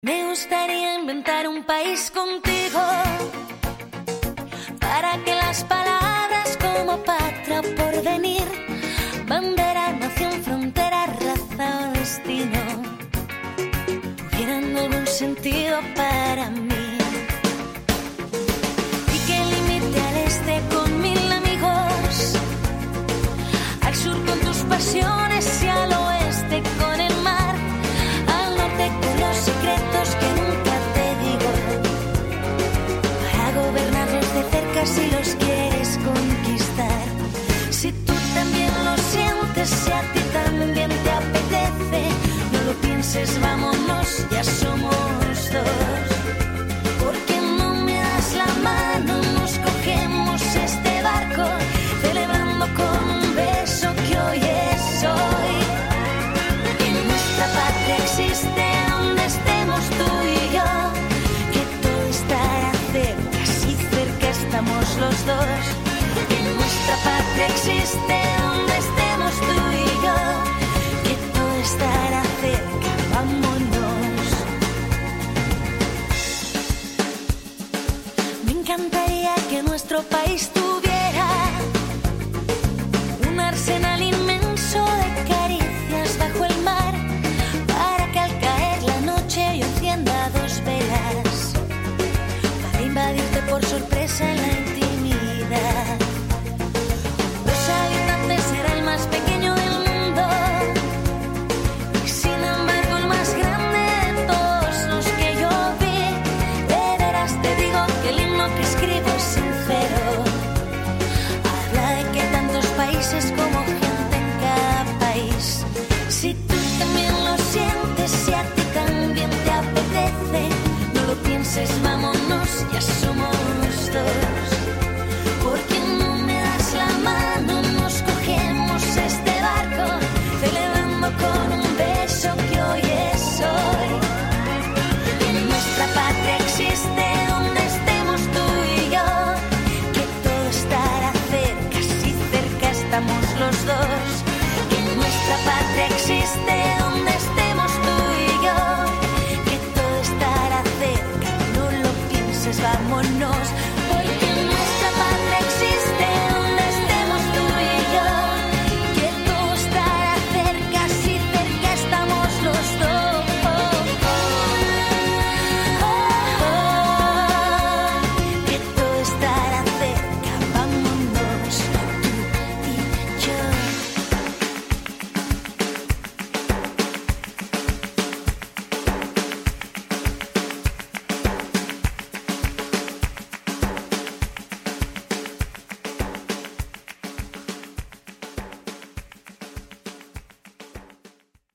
Me gustaría inventar un país contigo para que las palabras como patria o porvenir, bandera, nación, frontera, raza o destino tuvieran algún sentido para mí. Y que limite al este con 1000 amigos, al sur con tus pasiones y al oeste con el mar, al norte con los secretos que nunca te digo, para gobernarlos de cerca si los quieres conquistar. Si tú también lo sientes, si a ti también te apetece, no lo pienses, vámonos, ya somos dos. Porque no me das la mano, nos cogemos este barco, celebrando con un beso que hoy es hoy. En nuestra patria existe donde estemos tú y yo, que todo estará cerca, si cerca estamos los dos. En nuestra patria existe donde estemos tú y yo, que todo estará cerca, vámonos. Me encantaría que nuestro país tuviera un arsenal inmenso de caricias bajo el mar, para que al caer la noche yo encienda 2 velas, para invadirte por sorpresa en la intimidad. Los habitantes será el más pequeño del mundo, y sin embargo el más grande de todos los que yo vi. De veras te digo que el himno que escribo es sincero, habla de que tantos países como gente en cada país. Si tú también lo sientes, si a ti también te apetece, no lo pienses, vámonos, ya somos dos. Porque no me das la mano, nos cogemos este barco, celebrando con un beso que hoy es hoy. En nuestra patria existe donde estemos tú y yo, que todo estará cerca, si cerca estamos los dos. En nuestra patria existe donde estemos tú y yo, que todo estará cerca, no lo pienses, vámonos.